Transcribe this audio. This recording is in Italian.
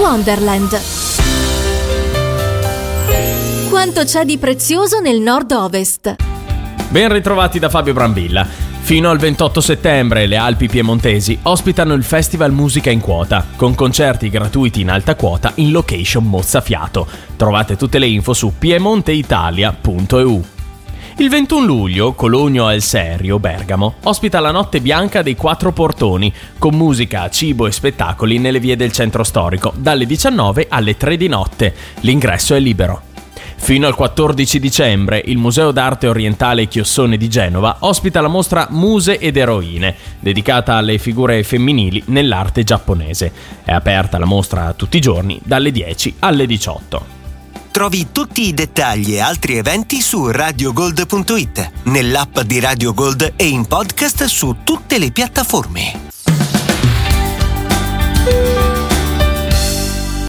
Wonderland. Quanto c'è di prezioso nel nord-ovest? Ben ritrovati da Fabio Brambilla. Fino al 28 settembre le Alpi Piemontesi ospitano il Festival Musica in Quota, con concerti gratuiti in alta quota in location mozzafiato. Trovate tutte le info su piemonteitalia.eu. Il 21 luglio, Cologno al Serio, Bergamo, ospita la Notte Bianca dei Quattro Portoni, con musica, cibo e spettacoli nelle vie del centro storico, dalle 19 alle 3 di notte. L'ingresso è libero. Fino al 14 dicembre, il Museo d'Arte Orientale Chiossone di Genova ospita la mostra Muse ed Eroine, dedicata alle figure femminili nell'arte giapponese. È aperta la mostra tutti i giorni, dalle 10 alle 18. Trovi tutti i dettagli e altri eventi su radiogold.it, nell'app di Radio Gold e in podcast su tutte le piattaforme.